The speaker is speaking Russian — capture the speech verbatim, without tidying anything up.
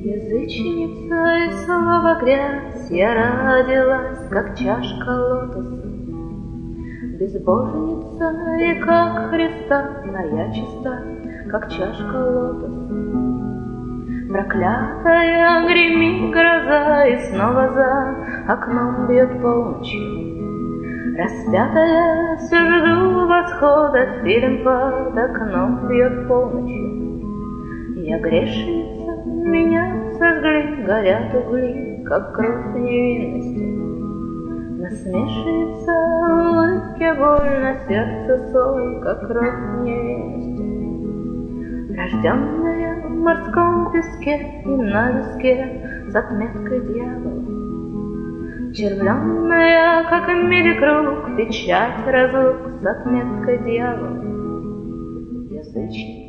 Язычница и слово грязь, я родилась, как чашка лотоса. Безбожница и как Христа, но я чиста, как чашка лотоса. Проклятая гремит гроза, и снова за окном бьет полночь. Распятая все жду восхода, фильм под окном бьет полночью. Я грешница, меня сожгли, горят угли, как кровь невинности. Насмешница, улыбке больно, сердце соль, как кровь невинности. Рожденная в морском песке и на виске с отметкой дьявола. Червленная, как меди круг, печать разлук с отметкой дьявола. Язычник.